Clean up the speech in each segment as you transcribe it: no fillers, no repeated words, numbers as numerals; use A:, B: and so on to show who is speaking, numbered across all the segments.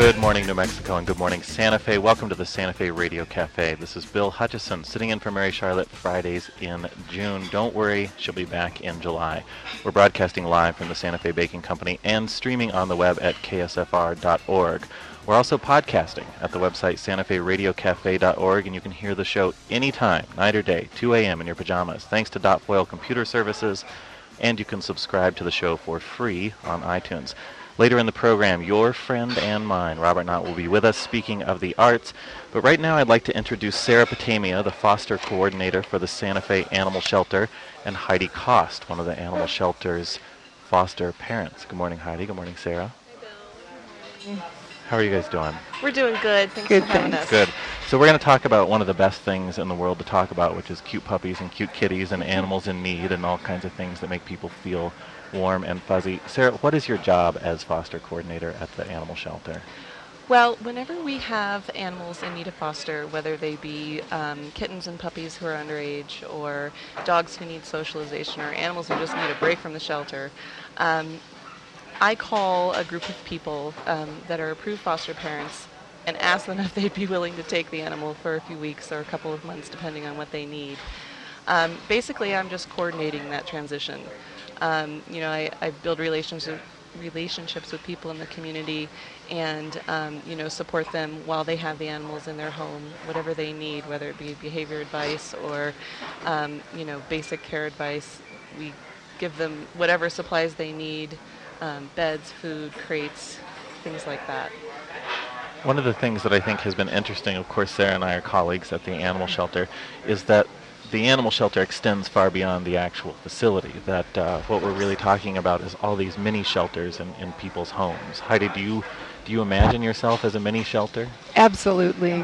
A: Good morning, New Mexico, and good morning, Santa Fe. Welcome to the Santa Fe Radio Cafe. This is Bill Hutchison, sitting in for Mary Charlotte Fridays in June. Don't worry, she'll be back in July. We're broadcasting live from the Santa Fe Baking Company and streaming on the web at ksfr.org. We're also podcasting at the website santaferadiocafe.org, and you can hear the show anytime, night or day, 2 a.m. in your pajamas, thanks to Dot Foil Computer Services, and you can subscribe to the show for free on iTunes. Later in the program, your friend and mine, Robert Knott, will be with us speaking of the arts. But right now I'd like to introduce Sarah Patamia, the foster coordinator for the Santa Fe Animal Shelter, and Heidi Cost, one of the animal shelter's foster parents. Good morning, Heidi. Good morning, Sarah.
B: Hi, Bill.
A: How are you guys doing?
B: We're doing good. Thanks for having us.
A: Good. So we're going to talk about one of the best things in the world to talk about, which is cute puppies and cute kitties and animals in need and all kinds of things that make people feel warm and fuzzy. Sarah, what is your job as foster coordinator at the animal shelter?
B: Well, whenever we have animals in need of foster, whether they be kittens and puppies who are underage, or dogs who need socialization, or animals who just need a break from the shelter, I call a group of people that are approved foster parents and ask them if they'd be willing to take the animal for a few weeks or a couple of months, depending on what they need. Basically, I'm just coordinating that transition. I build relationships with people in the community and, support them while they have the animals in their home, whatever they need, whether it be behavior advice or, basic care advice. We give them whatever supplies they need, beds, food, crates, things like that.
A: One of the things that I think has been interesting, of course, Sarah and I are colleagues at the animal shelter, is that the animal shelter extends far beyond the actual facility, that what we're really talking about is all these mini shelters in people's homes. Heidi, do you imagine yourself as a mini shelter?
C: Absolutely.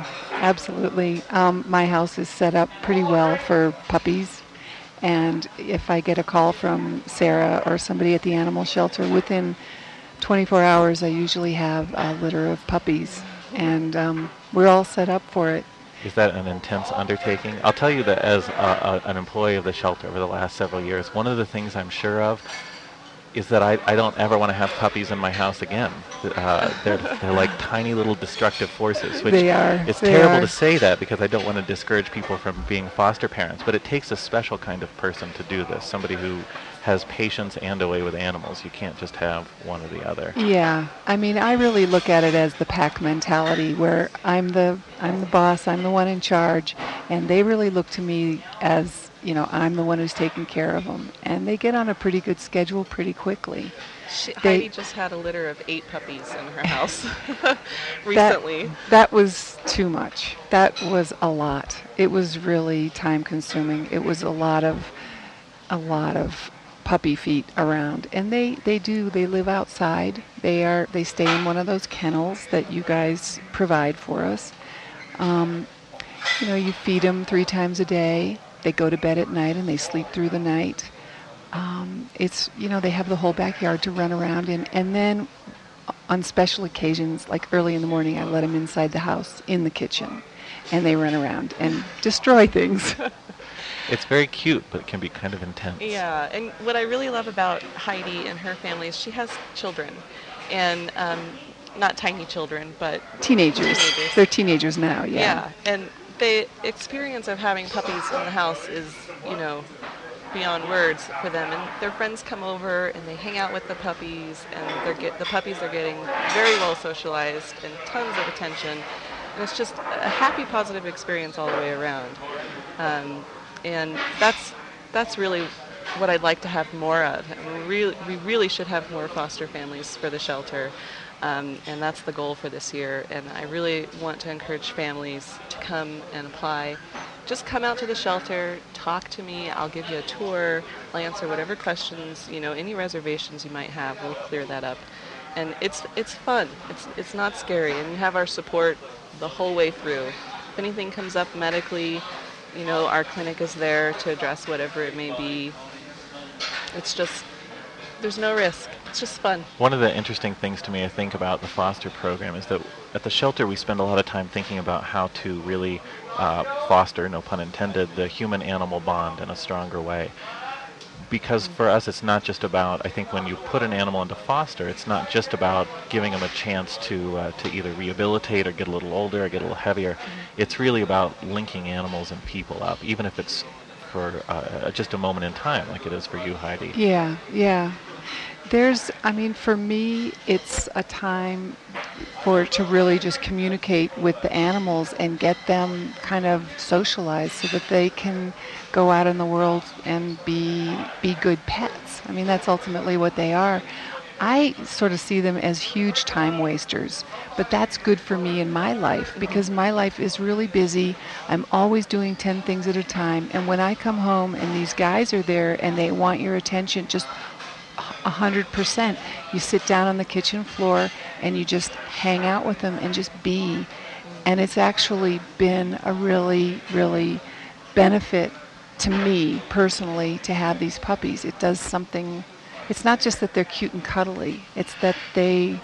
C: My house is set up pretty well for puppies, and if I get a call from Sarah or somebody at the animal shelter, within 24 hours I usually have a litter of puppies, and we're all set up for it.
A: Is that an intense undertaking? I'll tell you that as an employee of the shelter over the last several years, one of the things I'm sure of is that I don't ever want to have puppies in my house again. They're like tiny little destructive forces, which
C: they are.
A: It's terrible to say that because I don't want to discourage people from being foster parents, but it takes a special kind of person to do this, somebody who has patience and a way with animals. You can't just have one or the other.
C: Yeah, I mean, I really look at it as the pack mentality, where I'm the boss, I'm the one in charge, and they really look to me as, I'm the one who's taking care of them, and they get on a pretty good schedule pretty quickly.
B: Heidi just had a litter of 8 puppies in her house recently.
C: That was too much. That was a lot. It was really time consuming. It was a lot of puppy feet around, and they live outside. They stay in one of those kennels that you guys provide for us. You feed them 3 times a day. They go to bed at night and they sleep through the night. They have the whole backyard to run around in, and then on special occasions, like early in the morning, I let them inside the house in the kitchen, and they run around and destroy things.
A: It's very cute, but it can be kind of intense.
B: Yeah, and what I really love about Heidi and her family is she has children, and not tiny children, but
C: teenagers. They're teenagers now, yeah.
B: Yeah, and the experience of having puppies in the house is, beyond words for them. And their friends come over and they hang out with the puppies, and the puppies are getting very well socialized and tons of attention. And it's just a happy, positive experience all the way around. And that's really what I'd like to have more of. We really should have more foster families for the shelter, and that's the goal for this year. And I really want to encourage families to come and apply. Just come out to the shelter, talk to me. I'll give you a tour. I'll answer whatever questions, any reservations you might have. We'll clear that up. And it's fun. It's not scary, and you have our support the whole way through. If anything comes up medically, our clinic is there to address whatever it may be. It's just, there's no risk. It's just fun.
A: One of the interesting things to me, I think, about the foster program is that at the shelter we spend a lot of time thinking about how to really foster, no pun intended, the human-animal bond in a stronger way. because for us it's not just about, I think when you put an animal into foster, it's not just about giving them a chance to either rehabilitate or get a little older or get a little heavier. It's really about linking animals and people up, even if it's for just a moment in time, like it is for you, Heidi.
C: Yeah. For me, it's a time to really just communicate with the animals and get them kind of socialized so that they can go out in the world and be good pets. I mean, that's ultimately what they are. I sort of see them as huge time wasters, but that's good for me in my life because my life is really busy. I'm always doing 10 things at a time, and when I come home and these guys are there and they want your attention just 100%, you sit down on the kitchen floor and you just hang out with them and just be. And it's actually been a really, really benefit to me personally to have these puppies. It does something. It's not just that they're cute and cuddly. It's that they're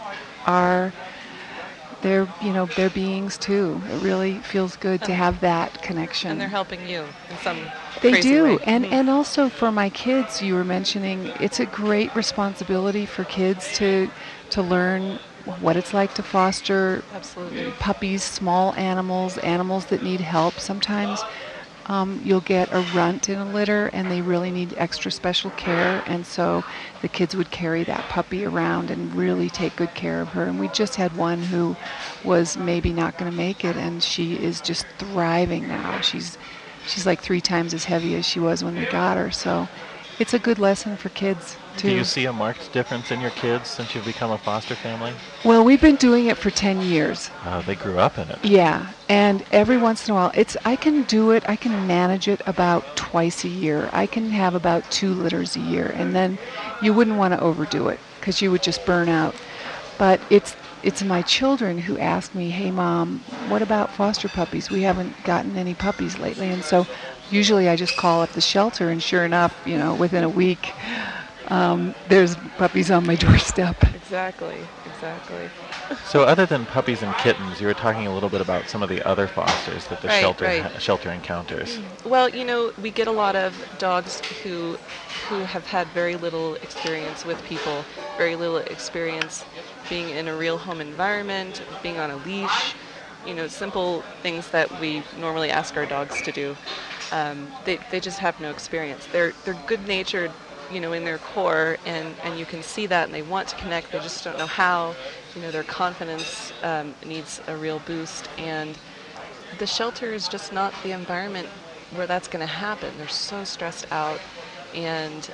C: beings too. It really feels good to have that connection.
B: And they're helping you in some
C: They
B: crazy
C: do.
B: way.
C: And also for my kids, you were mentioning, it's a great responsibility for kids to learn what it's like to foster
B: Absolutely.
C: puppies, small animals that need help. Sometimes you'll get a runt in a litter and they really need extra special care, and so the kids would carry that puppy around and really take good care of her. And we just had one who was maybe not going to make it, and she is just thriving now. She's like 3 times as heavy as she was when we got her, so it's a good lesson for kids too.
A: Do you see a marked difference in your kids since you've become a foster family?
C: Well, we've been doing it for 10 years.
A: They grew up in it.
C: Yeah, and every once in a while, I can manage it about twice a year. I can have about 2 litters a year, and then you wouldn't want to overdo it because you would just burn out. But it's my children who ask me, hey, Mom, what about foster puppies? We haven't gotten any puppies lately. And so usually I just call up the shelter, and sure enough, within a week, there's puppies on my doorstep.
B: Exactly.
A: So other than puppies and kittens, you were talking a little bit about some of the other fosters that the shelter encounters.
B: Well, we get a lot of dogs who have had very little experience with people, very little experience being in a real home environment, being on a leash, simple things that we normally ask our dogs to do. They just have no experience. They're good-natured, in their core, and you can see that, and they want to connect. They just don't know how. Their confidence needs a real boost, and the shelter is just not the environment where that's going to happen. They're so stressed out, and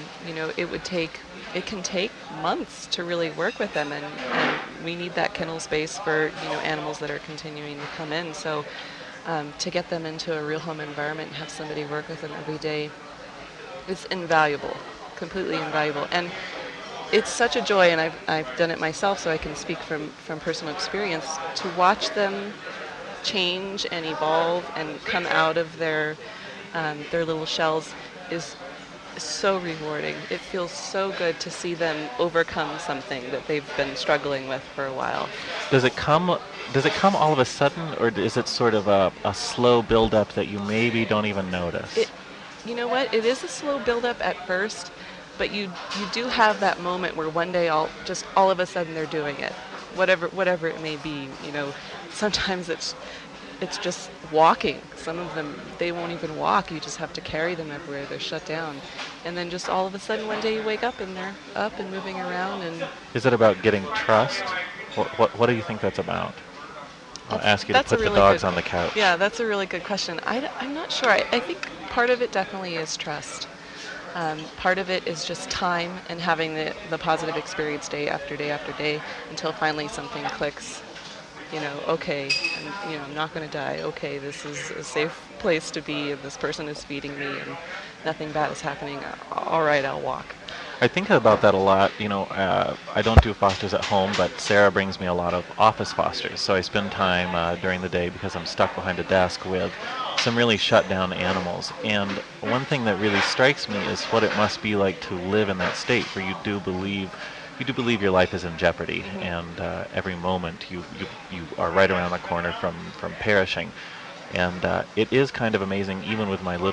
B: it can take months to really work with them, and we need that kennel space for animals that are continuing to come in. So to get them into a real home environment and have somebody work with them every day, it's invaluable, completely invaluable. And it's such a joy, and I've done it myself, so I can speak from personal experience, to watch them change and evolve and come out of their little shells is so rewarding. It feels so good to see them overcome something that they've been struggling with for a while.
A: Does it come all of a sudden, or is it sort of a slow build-up that you maybe don't even notice?
B: You know what? It is a slow build-up at first, but you do have that moment where one day all of a sudden they're doing it, whatever it may be. Sometimes it's just walking. Some of them, they won't even walk. You just have to carry them everywhere. They're shut down, and then just all of a sudden one day you wake up and they're up and moving around. And
A: is it about getting trust? What do you think that's about? I'll ask you to put the dogs on the couch.
B: Yeah, that's a really good question. I'm not sure. I think part of it definitely is trust. Part of it is just time and having the positive experience day after day after day until finally something clicks. Okay, I'm not going to die. Okay, this is a safe place to be, and this person is feeding me, and nothing bad is happening. All right, I'll walk.
A: I think about that a lot. I don't do fosters at home, but Sarah brings me a lot of office fosters. So I spend time during the day, because I'm stuck behind a desk, with some really shut down animals. And one thing that really strikes me is what it must be like to live in that state where you do believe your life is in jeopardy, and every moment you are right around the corner from perishing. And it is kind of amazing, even with my little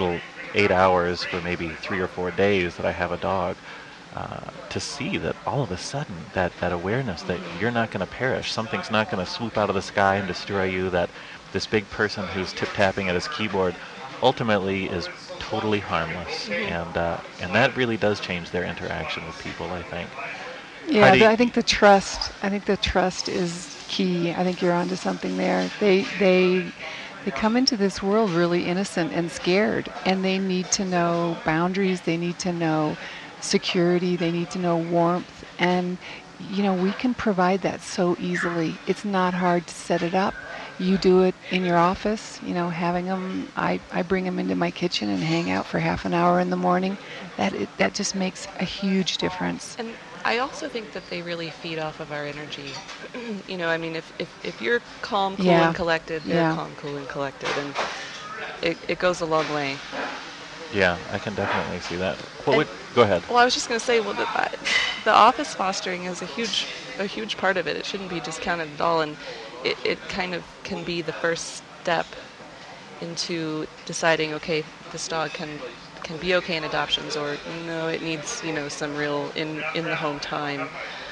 A: 8 hours for maybe 3 or 4 days that I have a dog, to see that all of a sudden that awareness that you're not going to perish, something's not going to swoop out of the sky and destroy you, that this big person who's tip-tapping at his keyboard ultimately is totally harmless, and that really does change their interaction with people, I think.
C: Yeah,
A: Heidi,
C: I think the trust. I think the trust is key. I think you're onto something there. They come into this world really innocent and scared, and they need to know boundaries. They need to know security. They need to know warmth, and we can provide that so easily. It's not hard to set it up. You do it in your office, having them. I bring them into my kitchen and hang out for half an hour in the morning. That just makes a huge difference.
B: And I also think that they really feed off of our energy. I mean, if you're calm, cool, and collected, they're calm, cool, and collected, and it goes a long way.
A: Yeah, I can definitely see that. Go ahead.
B: Well, I was just going to say, the office fostering is a huge part of it. It shouldn't be discounted at all, and it kind of can be the first step into deciding, okay, this dog can be okay in adoptions, or no, it needs some real in the home time,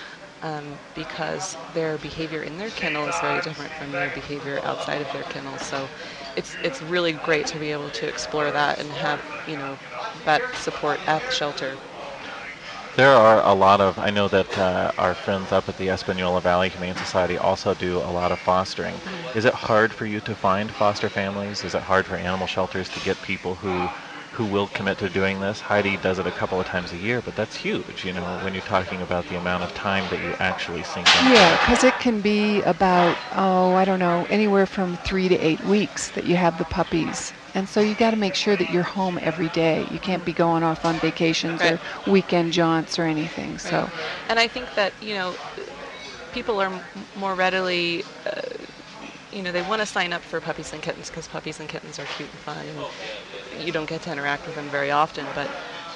B: because their behavior in their kennel is very different from their behavior outside of their kennel. So it's really great to be able to explore that and have that support at the shelter.
A: There are a lot of, I know that our friends up at the Espanola Valley Humane Society also do a lot of fostering. Is it hard for you to find foster families? Is it hard for animal shelters to get people who will commit to doing this? Heidi does it a couple of times a year, but that's huge, when you're talking about the amount of time that you actually sink into.
C: Yeah, because it can be about, anywhere from 3 to 8 weeks that you have the puppies. And so you got to make sure that you're home every day. You can't be going off on vacations or weekend jaunts or anything. Right. So,
B: and I think that people are more readily, they want to sign up for puppies and kittens because puppies and kittens are cute and fun, and you don't get to interact with them very often. But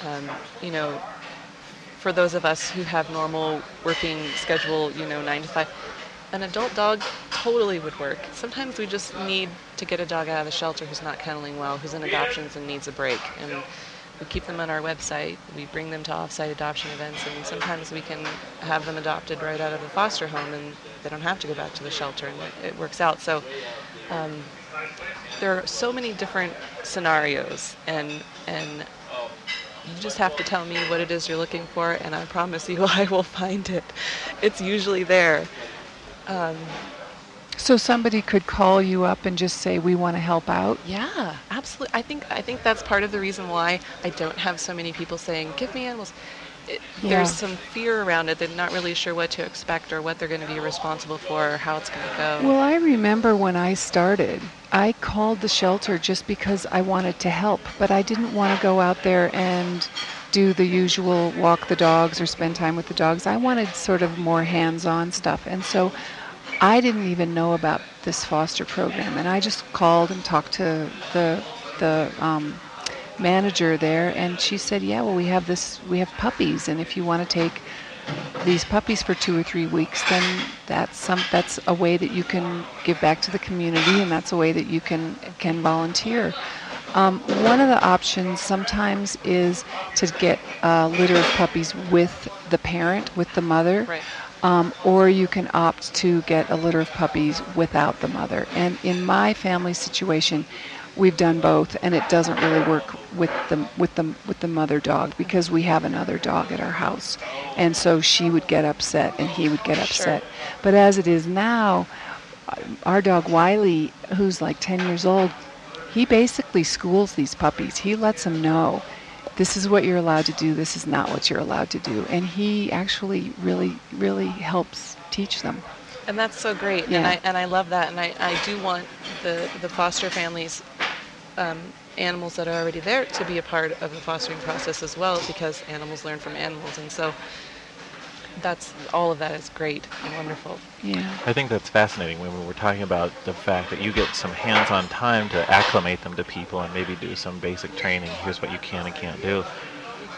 B: for those of us who have normal working schedule, 9 to 5. An adult dog totally would work. Sometimes we just need to get a dog out of the shelter who's not kenneling well, who's in adoptions and needs a break. And we keep them on our website. We bring them to off-site adoption events, and sometimes we can have them adopted right out of the foster home, and they don't have to go back to the shelter, and it works out. So there are so many different scenarios, and you just have to tell me what it is you're looking for, and I promise you I will find it. It's usually there.
C: So somebody could call you up and just say, we want to help out?
B: Yeah, absolutely. I think that's part of the reason why I don't have so many people saying, give me animals. There's some fear around it. They're not really sure what to expect or what they're going to be responsible for or how it's going to go.
C: Well, I remember when I started, I called the shelter just because I wanted to help, but I didn't want to go out there and do the usual walk the dogs or spend time with the dogs. I wanted sort of more hands-on stuff. And so I didn't even know about this foster program. And I just called and talked to the manager there, and she said, yeah, well, we have puppies, and if you want to take these puppies for 2 or 3 weeks, then that's a way that you can give back to the community, and that's a way that you can volunteer. One of the options sometimes is to get a litter of puppies with the parent, with the mother.
B: Right.
C: Or you can opt to get a litter of puppies without the mother. And in my family situation, we've done both, and it doesn't really work with the mother dog because we have another dog at our house, and so she would get upset and he would get upset. Sure. But as it is now, our dog Wiley, who's like 10 years old, he basically schools these puppies. He lets them know, this is what you're allowed to do, this is not what you're allowed to do, and he actually really, really helps teach them.
B: And that's so great, yeah. and I love that, and I do want the foster families, animals that are already there, to be a part of the fostering process as well, because animals learn from animals, and so all of that is great and wonderful.
C: Yeah.
A: I think that's fascinating when we were talking about the fact that you get some hands-on time to acclimate them to people and maybe do some basic training. Here's what you can and can't do.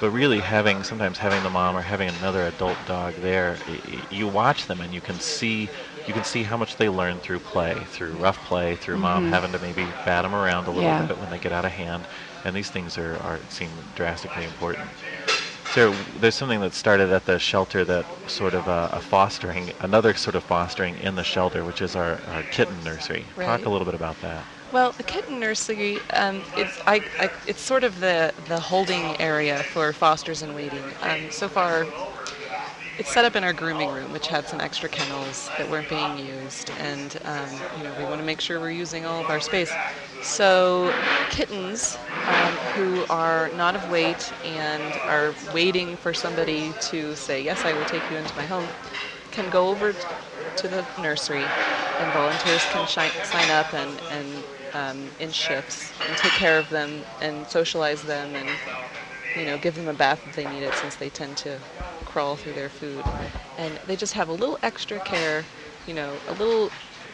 A: But really sometimes having the mom or having another adult dog there, you watch them and you can see how much they learn through play, through rough play, through mom having to maybe bat them around a little bit when they get out of hand. And these things seem drastically important. So there's something that started at the shelter that sort of another sort of fostering in the shelter, which is our kitten nursery.
B: Right.
A: Talk a little bit about that.
B: Well, the kitten nursery, it's sort of the holding area for fosters in waiting. So far, it's set up in our grooming room, which had some extra kennels that weren't being used, and we want to make sure we're using all of our space. So kittens who are not of weight and are waiting for somebody to say, yes, I will take you into my home, can go over to the nursery, and volunteers can sign up and in shifts and take care of them and socialize them and give them a bath if they need it, since they tend to crawl through their food. And they just have a little extra care, a little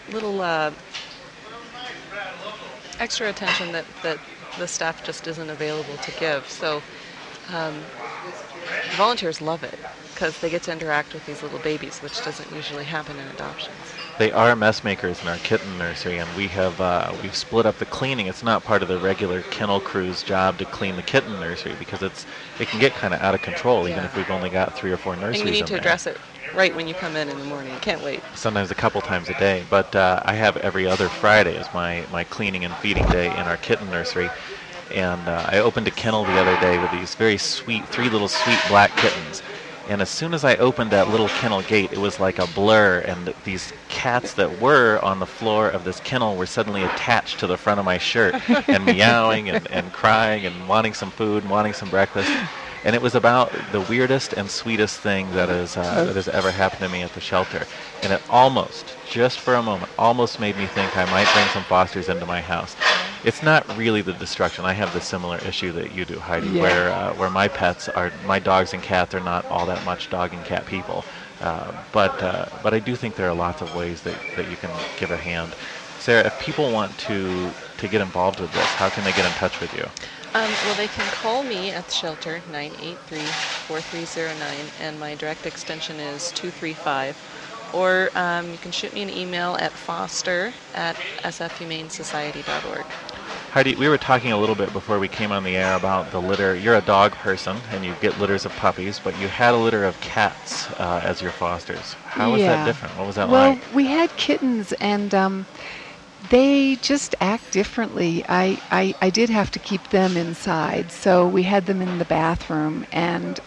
B: extra attention that the staff just isn't available to give. So volunteers love it because they get to interact with these little babies, which doesn't usually happen in adoptions.
A: They are mess makers in our kitten nursery, and we've split up the cleaning. It's not part of the regular kennel crew's job to clean the kitten nursery because it can get kind of out of control even if we've only got 3 or 4 nurseries.
B: And you need to
A: there.
B: address it right when you come in the morning. You can't wait.
A: Sometimes a couple times a day, but I have every other Friday as my cleaning and feeding day in our kitten nursery. And I opened a kennel the other day with these very sweet, 3 little sweet black kittens. And as soon as I opened that little kennel gate, it was like a blur, and these cats that were on the floor of this kennel were suddenly attached to the front of my shirt and meowing and crying and wanting some food and wanting some breakfast. And it was about the weirdest and sweetest thing that has ever happened to me at the shelter. And it almost, just for a moment, almost made me think I might bring some fosters into my house. It's not really the destruction. I have the similar issue that you do, Heidi, where my dogs and cats are not all that much dog and cat people. But I do think there are lots of ways that you can give a hand. Sarah, if people want to get involved with this, how can they get in touch with you?
B: Well, they can call me at the shelter, 983-4309, and my direct extension is 235. Or you can shoot me an email at foster@sfhumanesociety.org.
A: Heidi, we were talking a little bit before we came on the air about the litter. You're a dog person, and you get litters of puppies, but you had a litter of cats as your fosters. How was that different? What was that like?
C: Well, we had kittens, and they just act differently. I did have to keep them inside, so we had them in the bathroom, and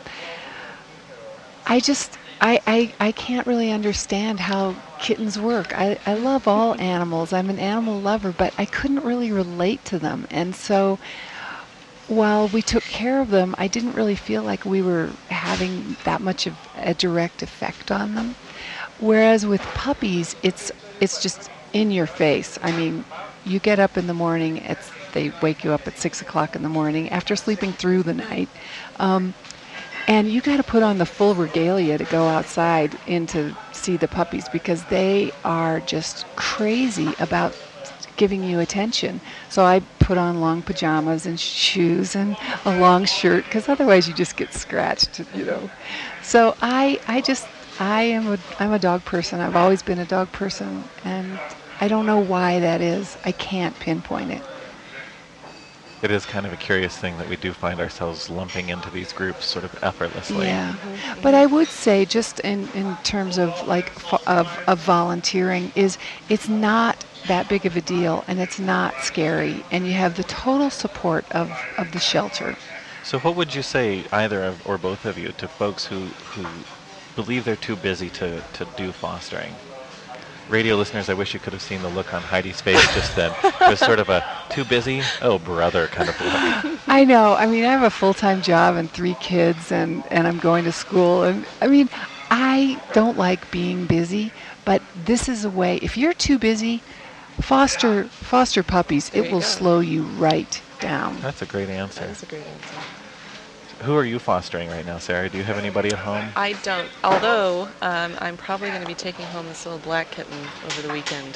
C: I can't really understand how kittens work. I love all animals. I'm an animal lover, but I couldn't really relate to them. And so while we took care of them, I didn't really feel like we were having that much of a direct effect on them. Whereas with puppies, it's just in your face. I mean, you get up in the morning, they wake you up at 6 o'clock in the morning after sleeping through the night. And you got to put on the full regalia to go outside and to see the puppies because they are just crazy about giving you attention. So I put on long pajamas and shoes and a long shirt because otherwise you just get scratched, So I'm a dog person. I've always been a dog person, and I don't know why that is. I can't pinpoint it.
A: It is kind of a curious thing that we do find ourselves lumping into these groups sort of effortlessly.
C: Yeah, but I would say just in terms of of volunteering it's not that big of a deal, and it's not scary, and you have the total support of the shelter.
A: So what would you say, either of or both of you, to folks who believe they're too busy to do fostering? Radio listeners, I wish you could have seen the look on Heidi's face just then. It was sort of a too busy, oh brother kind of look.
C: I know. I mean, I have a full-time job and 3 kids, and I'm going to school. And I mean, I don't like being busy, but this is a way. If you're too busy, foster puppies. It will slow you right down.
A: That's a great answer.
B: That is a great answer.
A: Who are you fostering right now, Sarah? Do you have anybody at home?
B: I don't, although I'm probably going to be taking home this little black kitten over the weekend.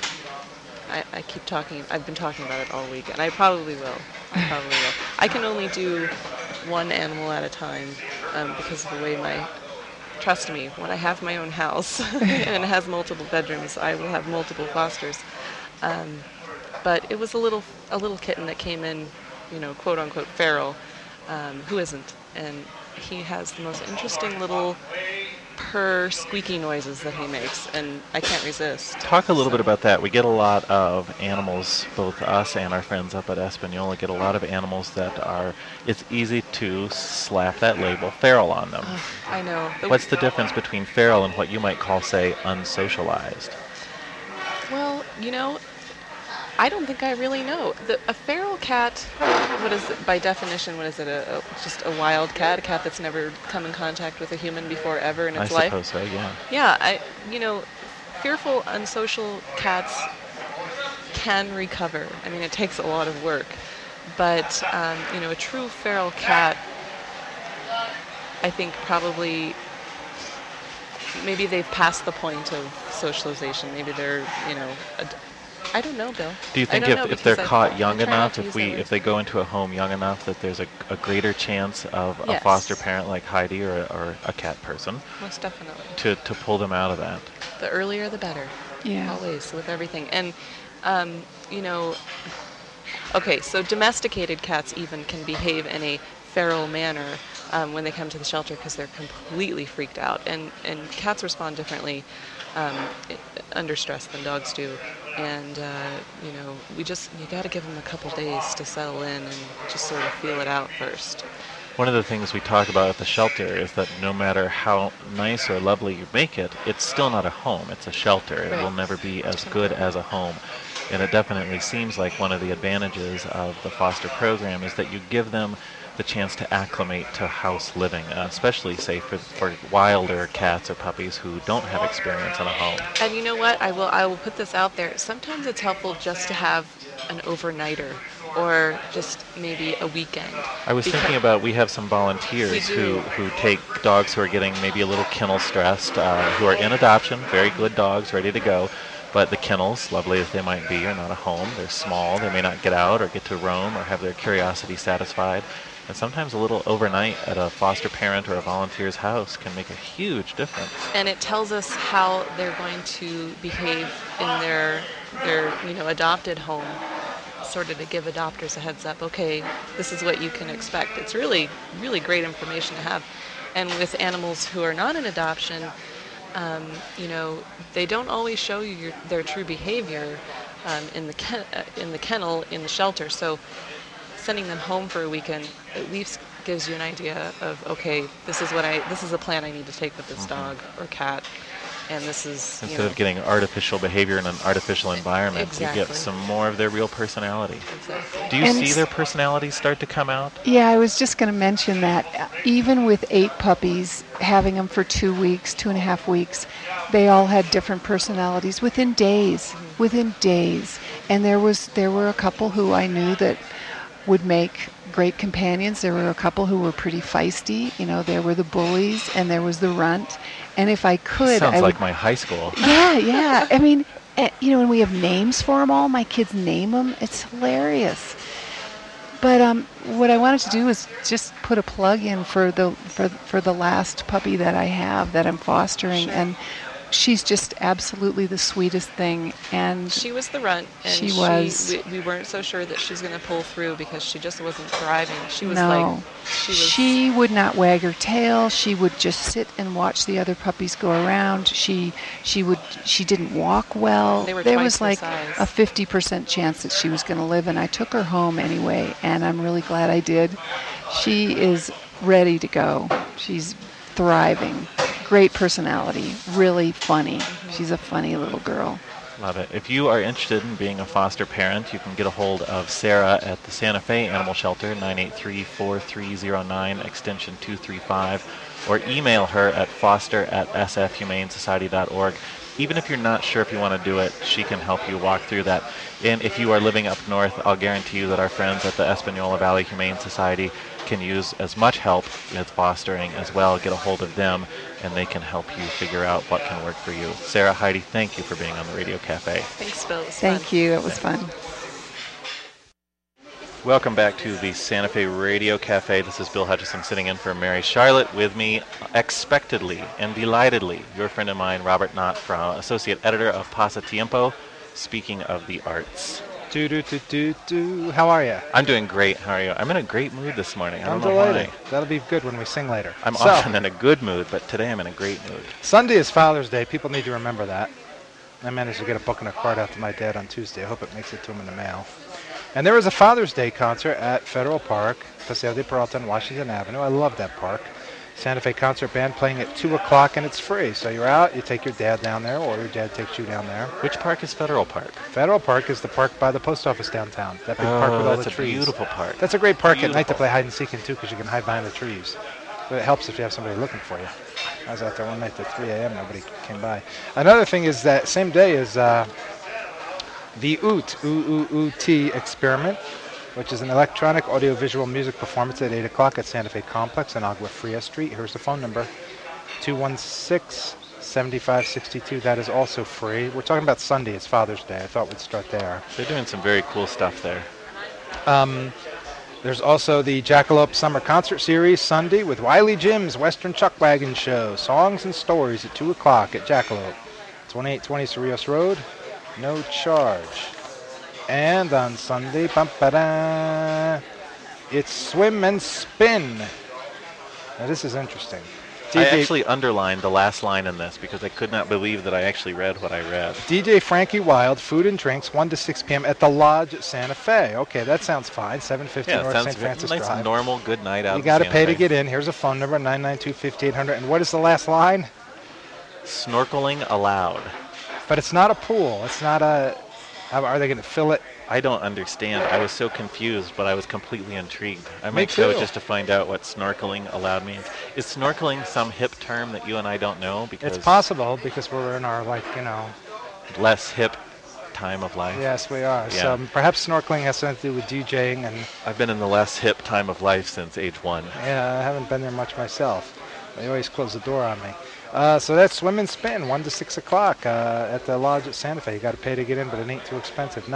B: I've been talking about it all week, and I probably will. I can only do one animal at a time because of the way trust me, when I have my own house and it has multiple bedrooms, I will have multiple fosters. But it was a little kitten that came in, quote unquote feral, who isn't, and he has the most interesting little purr squeaky noises that he makes, and I can't resist.
A: Talk a little bit about that. We get a lot of animals, both us and our friends up at Espanola get a lot of animals that are, it's easy to slap that label feral on them.
B: I know.
A: What's the difference between feral and what you might call, say, unsocialized?
B: Well, I don't think I really know. A feral cat, what is it, by definition, what is it, just a wild cat, a cat that's never come in contact with a human before ever in its life?
A: I suppose so, yeah.
B: Yeah, fearful, unsocial cats can recover. I mean, it takes a lot of work. But, a true feral cat, I think probably, maybe they've passed the point of socialization. Maybe they're, I don't know, Bill.
A: Do you think if they're caught young enough, if they go into a home young enough, that there's a greater chance of a foster parent like Heidi or a cat person?
B: Most definitely.
A: To pull them out of that.
B: The earlier the better.
C: Yeah.
B: Always, with everything. And, okay, so domesticated cats even can behave in a feral manner when they come to the shelter because they're completely freaked out. And cats respond differently under stress than dogs do. And, you got to give them a couple days to settle in and just sort of feel it out first.
A: One of the things we talk about at the shelter is that no matter how nice or lovely you make it, it's still not a home. It's a shelter. It will never be as good as a home. And it definitely seems like one of the advantages of the foster program is that you give them the chance to acclimate to house living, especially, say, for wilder cats or puppies who don't have experience in a home.
B: And you know what? I will put this out there. Sometimes it's helpful just to have an overnighter or just maybe a weekend.
A: I was thinking about, we have some volunteers who take dogs who are getting maybe a little kennel stressed, who are in adoption, very good dogs, ready to go. But the kennels, lovely as they might be, are not a home. They're small. They may not get out or get to roam or have their curiosity satisfied. And sometimes a little overnight at a foster parent or a volunteer's house can make a huge difference.
B: And it tells us how they're going to behave in their adopted home, sort of to give adopters a heads up. Okay, this is what you can expect. It's really, really great information to have. And with animals who are not in adoption, they don't always show you their true behavior in the kennel, in the shelter. So sending them home for a weekend at least gives you an idea of, okay, this is a plan I need to take with this dog or cat, and this is
A: instead of getting artificial behavior in an artificial environment,
B: exactly.
A: You get some more of their real personality.
B: Exactly.
A: Do you see their personalities start to come out?
C: Yeah, I was just going to mention that even with 8 puppies, having them for 2 weeks, 2.5 weeks, they all had different personalities within days.
B: Mm-hmm.
C: Within days, and there were a couple who I knew that would make great companions. There were a couple who were pretty feisty. There were the bullies and there was the runt. And if I could,
A: sounds like my high school.
C: Yeah. I mean, and we have names for them all. My kids name them. It's hilarious. But what I wanted to do is just put a plug in for the last puppy that I have that I'm fostering, and she's just absolutely the sweetest thing. And
B: she was the runt, and we weren't so sure that she's going to pull through because she just wasn't thriving. She
C: would not wag her tail. She would just sit and watch the other puppies go around. She didn't walk well. There was like a 50% chance that she was going to live, and I took her home anyway, and I'm really glad I did. She is ready to go. She's thriving. Great personality, really funny. She's a funny little girl.
A: Love it. If you are interested in being a foster parent, you can get a hold of Sarah at the Santa Fe Animal Shelter, 983-4309, extension 235, or email her at foster@sfhumanesociety.org. Even if you're not sure if you want to do it, she can help you walk through that. And if you are living up north, I'll guarantee you that our friends at the Espanola Valley Humane Society can use as much help with fostering as well. Get a hold of them, and they can help you figure out what can work for you. Sarah, Heidi, thank you for being on the Radio Cafe.
B: Thanks, Bill. It was
C: Thank
B: fun.
C: you. It was fun.
A: Welcome back to the Santa Fe Radio Cafe. This is Bill Hutchison sitting in for Mary Charlotte. With me, expectedly and delightedly, your friend of mine, Robert Knott, associate editor of Pasatiempo. Speaking of the arts.
D: How are you?
A: I'm doing great. How are you? I'm in a great mood this morning. I don't know
D: delighted.
A: why.
D: That'll be good when we sing later.
A: I'm often in a good mood, but today I'm in a great mood.
D: Sunday is Father's Day. People need to remember that. I managed to get a book and a card out to my dad on Tuesday. I hope it makes it to him in the mail. And there was a Father's Day concert at Federal Park, Paseo de Peralta on Washington Avenue. I love that park. Santa Fe Concert Band playing at 2 o'clock, and it's free. So you're out, you take your dad down there, or your dad takes you down there.
A: Which park is Federal Park?
D: Federal Park is the park by the post office downtown. That big park with all the trees.
A: That's a beautiful park.
D: That's a great park at night to play hide and seek in, too, because you can hide behind the trees. But it helps if you have somebody looking for you. I was out there one night at 3 a.m. Nobody came by. Another thing is that same day is the OOT experiment, which is an electronic audiovisual music performance at 8 o'clock at Santa Fe Complex on Agua Fria Street. Here's the phone number, 216-7562. That is also free. We're talking about Sunday. It's Father's Day. I thought we'd start there.
A: They're doing some very cool stuff there.
D: There's also the Jackalope Summer Concert Series Sunday with Wiley Jim's Western Chuck Wagon Show. Songs and stories at 2 o'clock at Jackalope. 2820 Cerrillos Road. No charge. And on Sunday, it's Swim and Spin. Now this is interesting.
A: I actually underlined the last line in this because I could not believe that I actually read what I read.
D: DJ Frankie Wild, food and drinks, 1 to 6 p.m. at the Lodge at Santa Fe. Okay, that sounds fine. 750 North St. Francis
A: nice
D: Drive.
A: Normal, good night out.
D: You got to pay to get in. Here's a phone number, 992-5800. And what is the last line?
A: Snorkeling allowed.
D: But it's not a pool. It's not a... Are they going to fill it?
A: I don't understand. I was so confused, but I was completely intrigued. I might go just to find out what snorkeling allowed means. Is snorkeling some hip term that you and I don't know? Because
D: it's possible because we're in our,
A: less hip time of life.
D: Yes, we are.
A: Yeah.
D: So perhaps snorkeling has something to do with DJing. And
A: I've been in the less hip time of life since age 1.
D: Yeah, I haven't been there much myself. They always close the door on me. So that's Swim and Spin, 1 to 6 o'clock at the Lodge at Santa Fe. You got to pay to get in, but it ain't too expensive.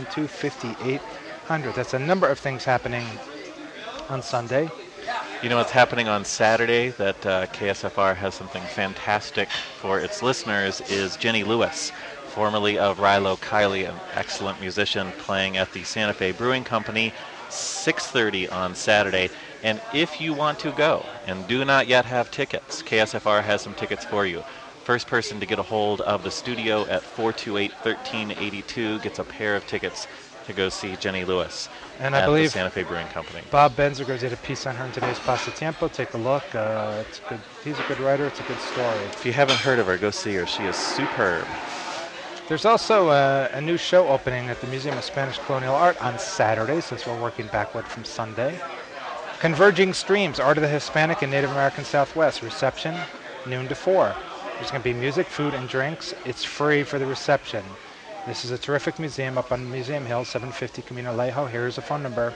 D: 992-5800. That's a number of things happening on Sunday.
A: You know what's happening on Saturday that KSFR has something fantastic for its listeners is Jenny Lewis, formerly of Rilo Kiley, an excellent musician, playing at the Santa Fe Brewing Company, 6:30 on Saturday. And if you want to go and do not yet have tickets, KSFR has some tickets for you. First person to get a hold of the studio at 428-1382 gets a pair of tickets to go see Jenny Lewis
D: and
A: at
D: I believe
A: the Santa Fe Brewing Company.
D: Bob Benziger did a piece on her in today's Pasatiempo. Take a look. It's good. He's a good writer. It's a good story.
A: If you haven't heard of her, go see her. She is superb.
D: There's also a new show opening at the Museum of Spanish Colonial Art on Saturday, since we're working backward from Sunday. Converging Streams, Art of the Hispanic and Native American Southwest. Reception, noon to 4. There's going to be music, food, and drinks. It's free for the reception. This is a terrific museum up on Museum Hill, 750 Camino Alejo. Here's a phone number,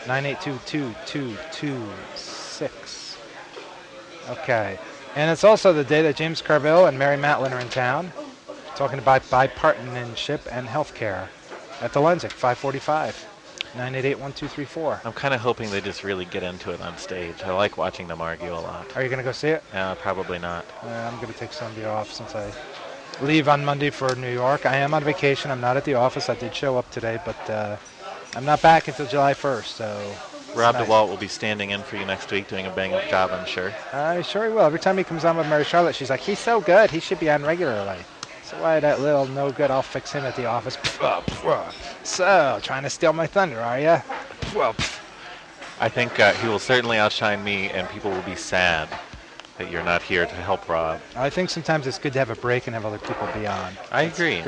D: 982-2226. Okay. And it's also the day that James Carville and Mary Matlin are in town, talking about bipartisanship and health care at the Lensic, 545. 988-1234.
A: I'm kind of hoping they just really get into it on stage. I like watching them argue a lot.
D: Are you going to go see it?
A: Probably not.
D: I'm going to take Sunday off since I leave on Monday for New York. I am on vacation. I'm not at the office. I did show up today, but I'm not back until July 1st. So
A: Rob DeWalt will be standing in for you next week doing a bang-up job, I'm sure.
D: Sure he will. Every time he comes on with Mary Charlotte, she's like, he's so good. He should be on regularly. So why that little no good, I'll fix him at the office. So, trying to steal my thunder, are you?
A: I think he will certainly outshine me, and people will be sad that you're not here to help Rob.
D: I think sometimes it's good to have a break and have other people be on.
A: I agree.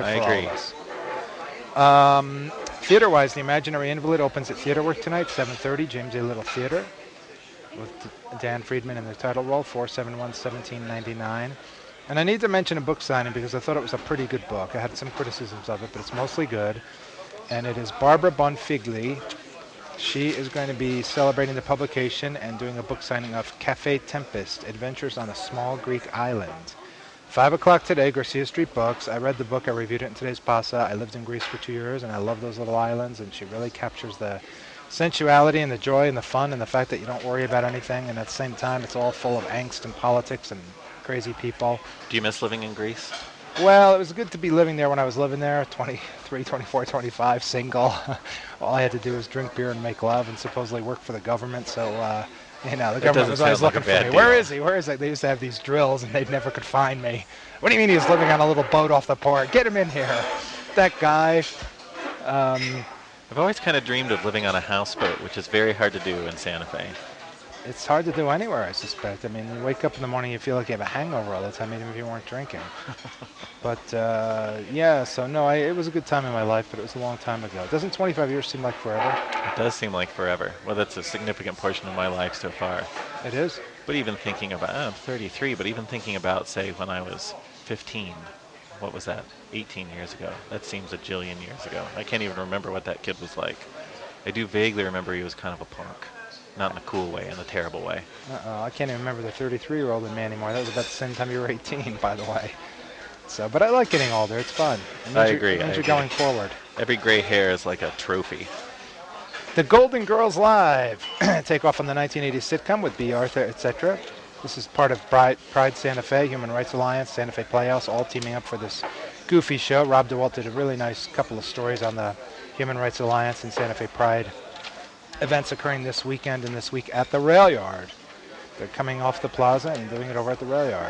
D: Theater-wise, The Imaginary Invalid opens at Theaterwork tonight, 7:30, James A. Little Theater, with Dan Friedman in the title role, 471-1799. And I need to mention a book signing because I thought it was a pretty good book. I had some criticisms of it, but it's mostly good. And it is Barbara Bonfigli. She is going to be celebrating the publication and doing a book signing of Cafe Tempest, Adventures on a Small Greek Island. 5 o'clock today, Garcia Street Books. I read the book. I reviewed it in today's Pasa. I lived in Greece for 2 years, and I love those little islands, and she really captures the sensuality and the joy and the fun and the fact that you don't worry about anything, and at the same time it's all full of angst and politics and crazy people.
A: Do you miss living in Greece?
D: Well, it was good to be living there when I was living there, 23, 24, 25, single. All I had to do was drink beer and make love and supposedly work for the government. So, the government was always looking for me. Where is he? Where is he? They used to have these drills and they never could find me. What do you mean he was living on a little boat off the port? Get him in here. That guy.
A: I've always kind of dreamed of living on a houseboat, which is very hard to do in Santa Fe.
D: It's hard to do anywhere, I suspect. I mean, you wake up in the morning, you feel like you have a hangover all the time, even if you weren't drinking. But, so no, it was a good time in my life, but it was a long time ago. Doesn't 25 years seem like forever?
A: It does seem like forever. Well, that's a significant portion of my life so far.
D: It is?
A: But even thinking about, I'm 33, but even thinking about, say, when I was 15, what was that, 18 years ago? That seems a jillion years ago. I can't even remember what that kid was like. I do vaguely remember he was kind of a punk. Not in a cool way, in a terrible way.
D: I can't even remember the 33-year-old in me anymore. That was about the same time you were 18, by the way. So, but I like getting older. It's fun.
A: I agree.
D: It means you're going forward.
A: Every gray hair is like a trophy.
D: The Golden Girls Live take off on the 1980s sitcom with B. Arthur, etc. This is part of Pride Santa Fe, Human Rights Alliance, Santa Fe Playhouse, all teaming up for this goofy show. Rob DeWalt did a really nice couple of stories on the Human Rights Alliance and Santa Fe Pride events occurring this weekend and this week at the Rail Yard. They're coming off the plaza and doing it over at the Rail Yard.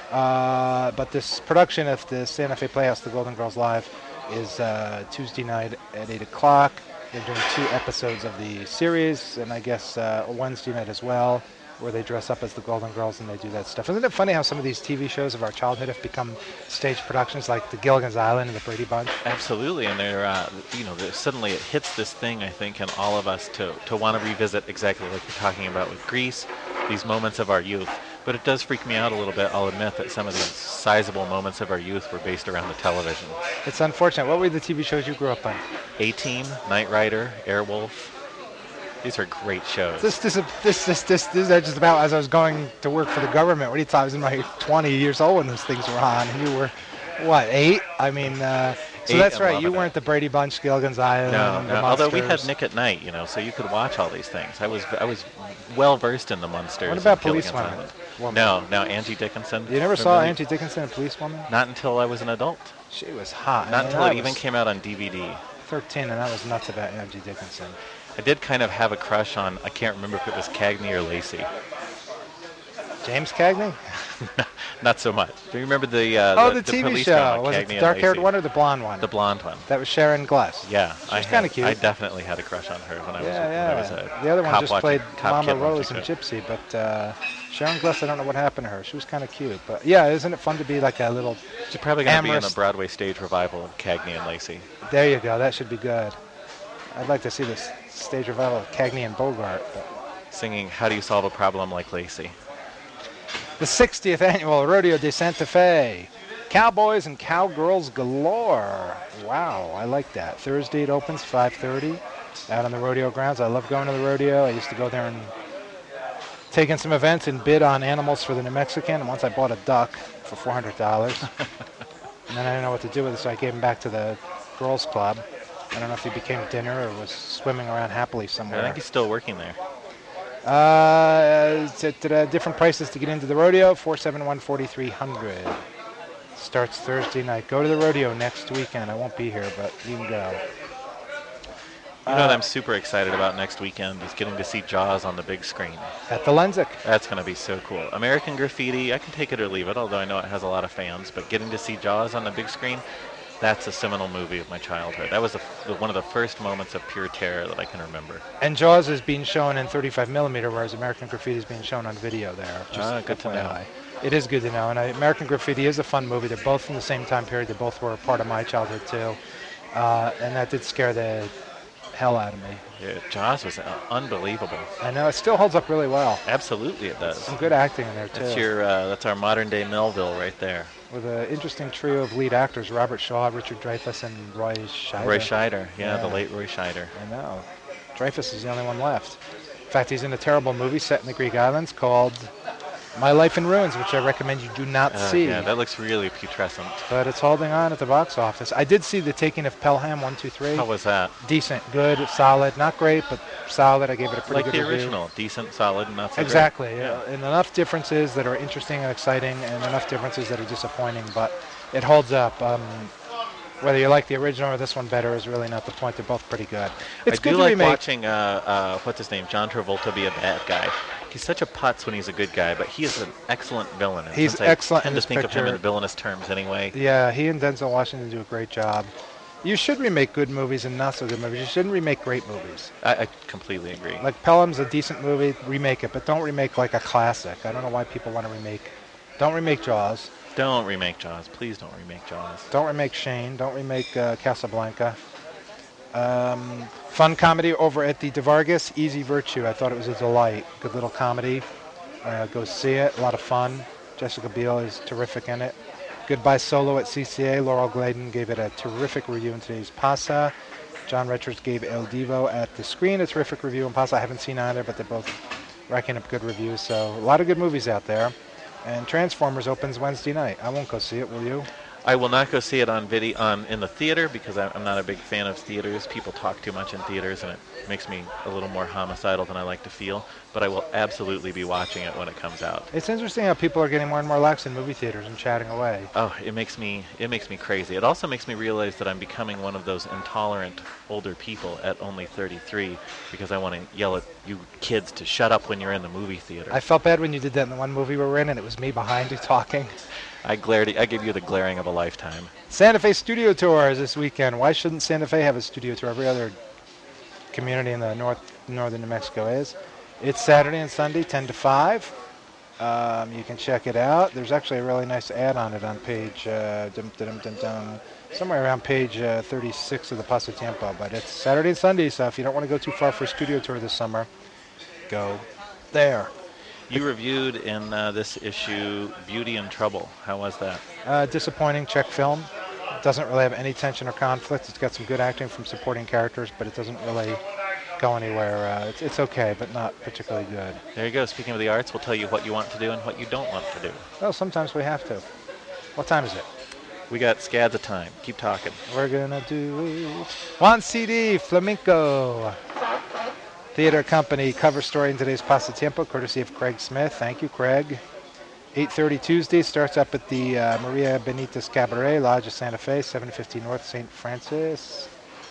D: But this production of the Santa Fe Playhouse, the Golden Girls Live, is Tuesday night at 8 o'clock. They're doing 2 episodes of the series, and I guess a Wednesday night as well, where they dress up as the Golden Girls and they do that stuff. Isn't it funny how some of these TV shows of our childhood have become stage productions, like the Gilligan's Island and the Brady Bunch?
A: Absolutely, and suddenly it hits this thing, I think, in all of us to want to revisit exactly like you're talking about with Grease, these moments of our youth. But it does freak me out a little bit, I'll admit, that some of these sizable moments of our youth were based around the television.
D: It's unfortunate. What were the TV shows you grew up on?
A: A-Team, Knight Rider, Airwolf. These are great shows.
D: This is just about as I was going to work for the government. What do you thought? I was in my 20 years old when those things were on. And you were, what, 8? I mean, so that's right. You weren't the Brady Bunch, Gilligan's Island.
A: No. Although we had Nick at Night, so you could watch all these things. I was well versed in the Munsters.
D: What about Policewoman?
A: No, Angie Dickinson.
D: You never saw Angie Dickinson in Policewoman?
A: Not until I was an adult.
D: She was hot.
A: Not until it even came out on DVD.
D: 13, and I was nuts about Angie Dickinson.
A: I did kind of have a crush on, I can't remember if it was Cagney or Lacey.
D: James Cagney?
A: Not so much. Do you remember the
D: TV show? Was it the dark-haired one or the blonde one?
A: The blonde one.
D: That was Sharon Gless.
A: Yeah.
D: She was kind of cute.
A: I definitely had a crush on her when I was a
D: The other one just played Mama
A: kid
D: Rose and Gypsy, but Sharon Gless, I don't know what happened to her. She was kind of cute. But yeah, isn't it fun to be like a little
A: She's probably going to be in the Broadway stage revival of Cagney and Lacey.
D: There you go. That should be good. I'd like to see this stage revival of Cagney and Bogart. But.
A: Singing How Do You Solve a Problem Like Lacey.
D: The 60th annual Rodeo de Santa Fe. Cowboys and cowgirls galore. Wow, I like that. Thursday it opens, 5:30, out on the rodeo grounds. I love going to the rodeo. I used to go there and take in some events and bid on animals for the New Mexican. And once I bought a duck for $400. And then I didn't know what to do with it, so I gave him back to the girls' club. I don't know if he became dinner or was swimming around happily somewhere.
A: I think he's still working there.
D: It's at different prices to get into the rodeo, $471-$4,300. Starts Thursday night. Go to the rodeo next weekend. I won't be here, but you can go.
A: What I'm super excited about next weekend is getting to see Jaws on the big screen.
D: At the Lenzik.
A: That's going to be so cool. American Graffiti, I can take it or leave it, although I know it has a lot of fans, but getting to see Jaws on the big screen, that's a seminal movie of my childhood. That was one of the first moments of pure terror that I can remember.
D: And Jaws is being shown in 35mm, whereas American Graffiti is being shown on video there.
A: Good to know.
D: It is good to know. And American Graffiti is a fun movie. They're both from the same time period. They both were a part of my childhood, too. And that did scare the hell out of me.
A: Yeah, Jaws was unbelievable.
D: I know. It still holds up really well.
A: Absolutely it does.
D: Some good acting in there, too.
A: That's our modern-day Melville right there.
D: With an interesting trio of lead actors, Robert Shaw, Richard Dreyfuss, and Roy Scheider.
A: Roy Scheider, the late Roy Scheider.
D: I know. Dreyfuss is the only one left. In fact, he's in a terrible movie set in the Greek islands called My Life in Ruins, which I recommend you do not see.
A: Yeah, that looks really putrescent.
D: But it's holding on at the box office. I did see The Taking of Pelham 1, 2, 3.
A: How was that?
D: Decent, good, solid. Not great, but solid. I gave it a pretty
A: Like
D: good
A: the
D: review.
A: original, decent, solid, and not so
D: Exactly,
A: great.
D: yeah. And enough differences that are interesting and exciting, and enough differences that are disappointing, but it holds up. Whether you like the original or this one better is really not the point. They're both pretty good. It's
A: I
D: good
A: do
D: to
A: like
D: remake.
A: watching, what's his name, John Travolta be a bad guy. He's such a putz when he's a good guy, but he is an excellent villain. And
D: He's
A: since
D: excellent
A: I
D: in
A: tend to
D: this
A: think of him
D: picture.
A: in villainous terms anyway.
D: Yeah, he and Denzel Washington do a great job. You should remake good movies and not so good movies. You shouldn't remake great movies.
A: I completely agree.
D: Like Pelham's a decent movie, remake it, but don't remake like a classic. I don't know why people want to remake. Don't remake Jaws.
A: Don't remake Jaws. Please don't remake Jaws.
D: Don't remake Shane. Don't remake Casablanca. Fun comedy over at the DeVargas, Easy Virtue. I thought it was a delight. Good little comedy. Go see it. A lot of fun. Jessica Biel is terrific in it. Goodbye Solo at CCA. Laurel Gladen gave it a terrific review in today's Pasa. John Richards gave El Divo at the Screen a terrific review in Pasa. I haven't seen either, but they're both racking up good reviews. So a lot of good movies out there. And Transformers opens Wednesday night. I won't go see it, will you?
A: I will not go see it on video in the theater because I'm not a big fan of theaters. People talk too much in theaters, and it makes me a little more homicidal than I like to feel. But I will absolutely be watching it when it comes out.
D: It's interesting how people are getting more and more lax in movie theaters and chatting away.
A: Oh, it makes me crazy. It also makes me realize that I'm becoming one of those intolerant older people at only 33 because I want to yell at you kids to shut up when you're in the movie theater.
D: I felt bad when you did that in the one movie we were in, and it was me behind you talking.
A: I gave you the glaring of a lifetime.
D: Santa Fe Studio Tour is this weekend. Why shouldn't Santa Fe have a studio tour? Every other community in the northern New Mexico is. It's Saturday and Sunday, 10 to 5. You can check it out. There's actually a really nice ad on it on page, somewhere around page 36 of the Paso Tiempo. But it's Saturday and Sunday, so if you don't want to go too far for a studio tour this summer, go there.
A: You reviewed in this issue Beauty and Trouble. How was that?
D: Disappointing Czech film. Doesn't really have any tension or conflict. It's got some good acting from supporting characters, but it doesn't really go anywhere. It's okay, but not particularly good.
A: There you go. Speaking of the arts, we'll tell you what you want to do and what you don't want to do.
D: Well, sometimes we have to. What time is it?
A: We got scads of time. Keep talking.
D: We're gonna do it. Juan CD, Flamenco. Theater Company cover story in today's Pasatiempo, courtesy of Craig Smith. Thank you, Craig. 8:30 Tuesday starts up at the Maria Benitez Cabaret, Lodge of Santa Fe, 750 North St. Francis.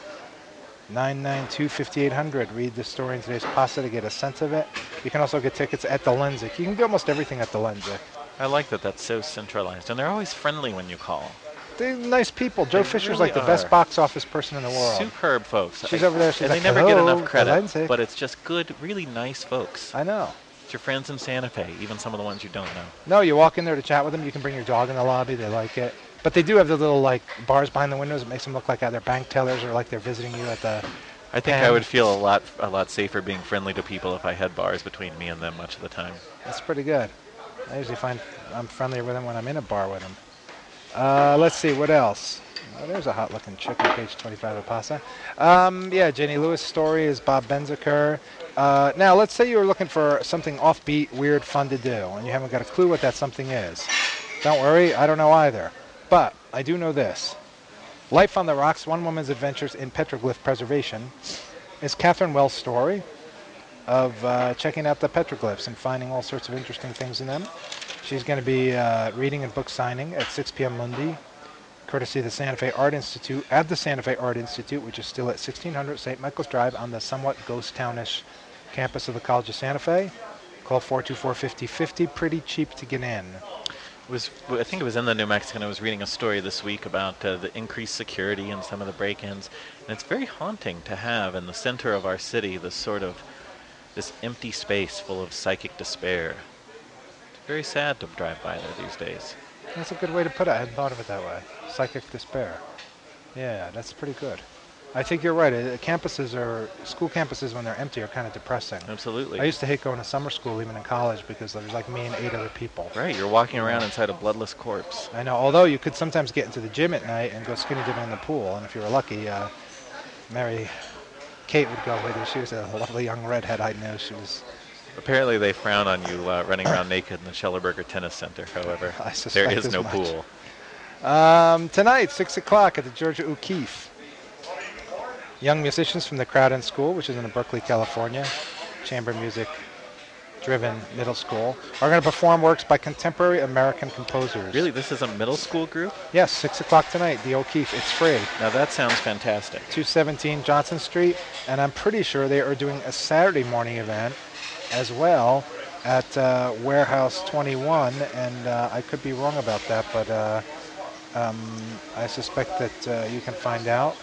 D: 992-5800. Read the story in today's Pasta to get a sense of it. You can also get tickets at the Lenzik. You can get almost everything at the Lenzik.
A: I like that that's so centralized. And they're always friendly when you call.
D: They're nice people. Joe
A: They
D: Fisher's
A: really
D: like the best
A: are.
D: box office person in the world.
A: Superb folks.
D: She's over there. She's
A: and
D: like,
A: they never get
D: "Hello,
A: enough credit,
D: Lenzik."
A: but it's just good, really nice folks.
D: I know.
A: It's your friends in Santa Fe, even some of the ones you don't know.
D: No, you walk in there to chat with them. You can bring your dog in the lobby. They like it. But they do have the little like bars behind the windows. It makes them look like they're bank tellers or like they're visiting you at the.
A: I think
D: And-
A: I would feel a lot safer being friendly to people if I had bars between me and them much of the time.
D: That's pretty good. I usually find I'm friendlier with them when I'm in a bar with them. Let's see what else. Oh, there's a hot-looking chick on page 25 of Pasa. Yeah, Jenny Lewis' story is Bob Benziker. Now, let's say you're looking for something offbeat, weird, fun to do, and you haven't got a clue what that something is. Don't worry, I don't know either. But I do know this. Life on the Rocks, One Woman's Adventures in Petroglyph Preservation is Catherine Wells' story of checking out the petroglyphs and finding all sorts of interesting things in them. She's going to be reading and book signing at 6 p.m. Monday, courtesy of the Santa Fe Art Institute, at the Santa Fe Art Institute, which is still at 1600 St. Michael's Drive on the somewhat ghost townish campus of the College of Santa Fe. Call 424-5050, pretty cheap to get in.
A: I think it was in the New Mexican. I was reading a story this week about the increased security and some of the break-ins. And it's very haunting to have in the center of our city this empty space full of psychic despair. It's very sad to drive by there these days.
D: That's a good way to put it. I hadn't thought of it that way. Psychic despair. Yeah, that's pretty good. I think you're right. School campuses, when they're empty, are kind of depressing.
A: Absolutely.
D: I used to hate going to summer school even in college because there was like me and 8 other people.
A: Right, you're walking around inside a bloodless corpse.
D: I know, although you could sometimes get into the gym at night and go skinny dipping in the pool, and if you were lucky, Mary Kate would go with you. She was a lovely young redhead I knew. She was
A: Apparently they frown on you running around naked in the Schellerberger Tennis Center, however.
D: I suspect
A: There is
D: as
A: no
D: much.
A: pool.
D: Tonight, 6 o'clock at the Georgia O'Keeffe. Young musicians from the Crowden School, which is in Berkeley, California, chamber music-driven middle school, are going to perform works by contemporary American composers.
A: Really, this is a middle school group?
D: Yes, 6 o'clock tonight, the O'Keeffe. It's free.
A: Now that sounds fantastic.
D: 217 Johnson Street, and I'm pretty sure they are doing a Saturday morning event as well at Warehouse 21, and I could be wrong about that, but I suspect that you can find out.